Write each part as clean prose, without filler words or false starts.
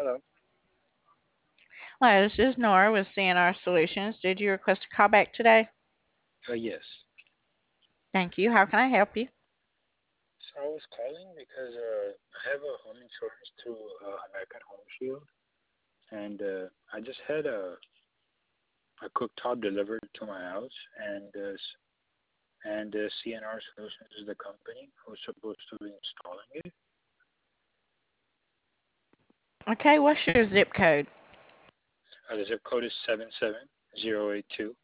Hello. Hello, this is Nora with CNR Solutions. Did you request a call back today? Yes. Thank you. How can I help you? So I was calling because I have a home insurance through American Home Shield, and I just had a cooktop delivered to my house, and CNR Solutions is the company who's supposed to be installing it. Okay, what's your zip code? The zip code is 77082.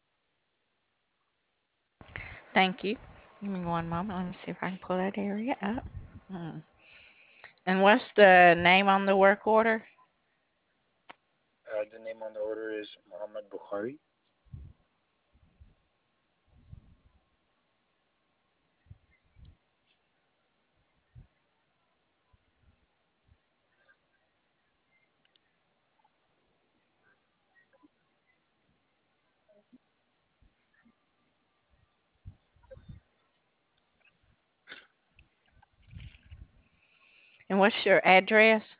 Thank you. Give me one moment. Let me see if I can pull that area up. Hmm. And what's the name on the work order? The name on the order is Muhammad Bukhari. And what's your address?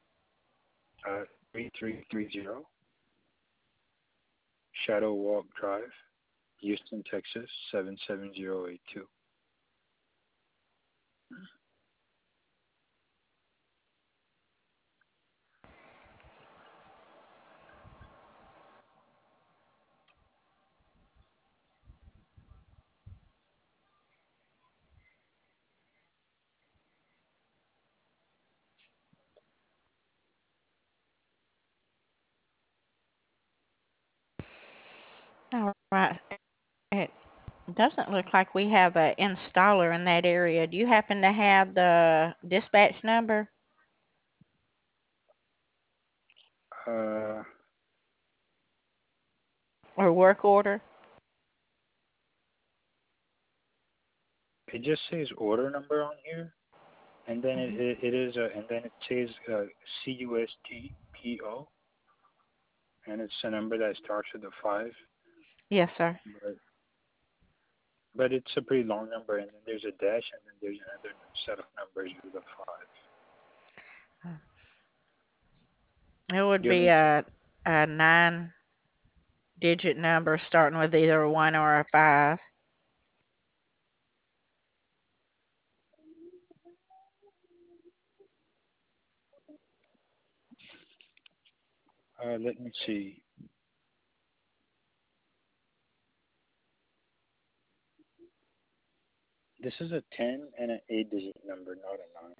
3330 Shadow Walk Drive, Houston, Texas 77082. All right. It doesn't look like we have an installer in that area. Do you happen to have the dispatch number Uh, or work order? it just says order number on here, and then Hmm. it is and then it says CUSTPO, and it's a number that starts with a five, Yes, sir. but it's a pretty long number, and then there's a dash, and then there's another set of numbers with a five. It would Do you have be any? a 9-digit number starting with either a 1 or a 5. Let me see. This is a 10 and an 8-digit number, not a 9.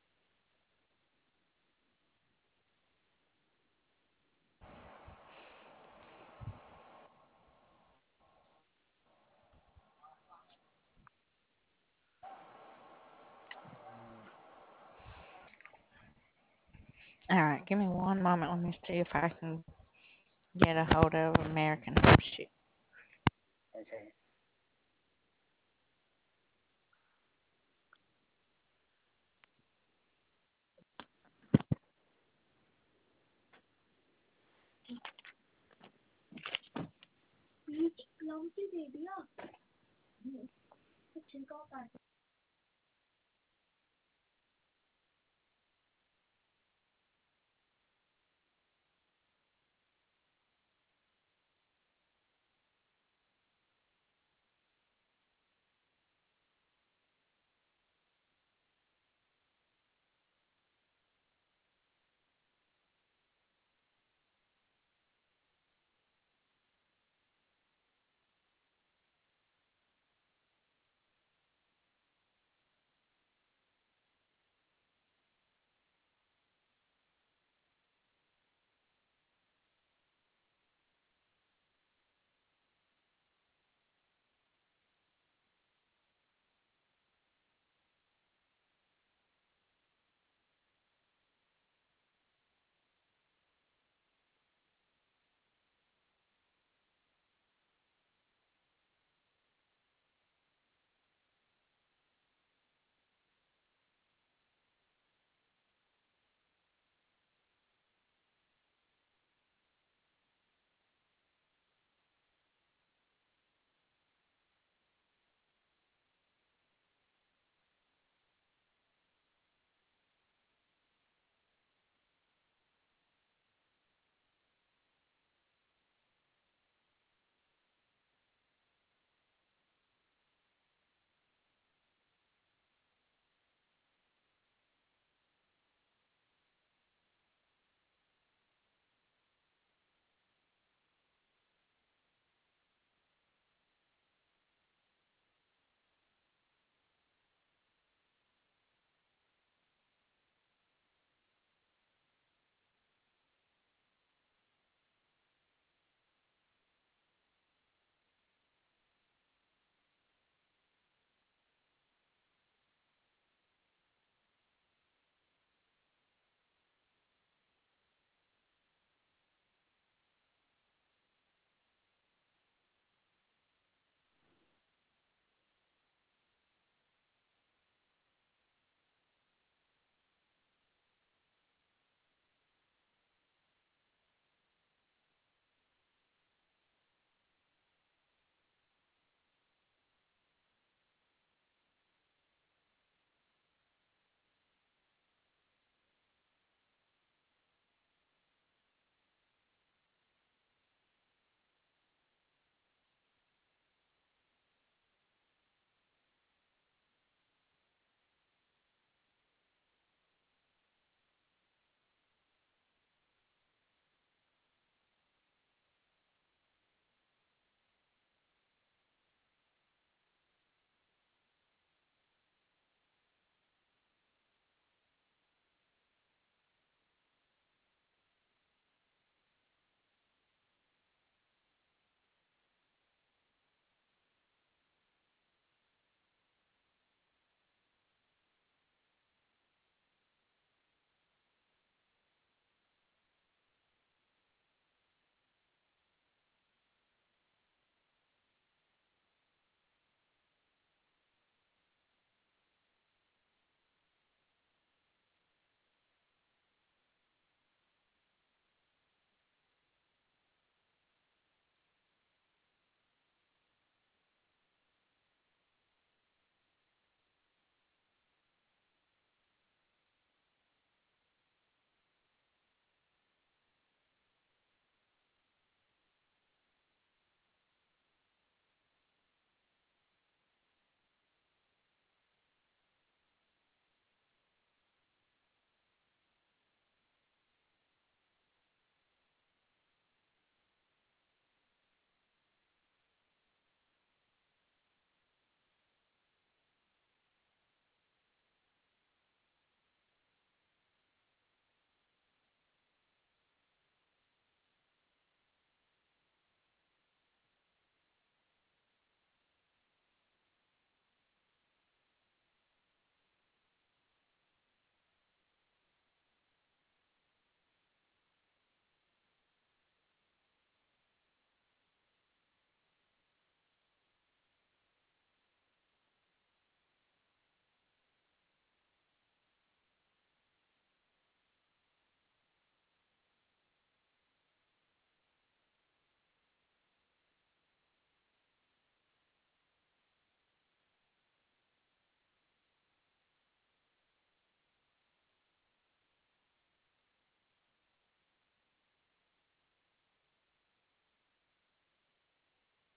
All right, give me one moment. Let me see if I can get a hold of American Home Shield. Okay.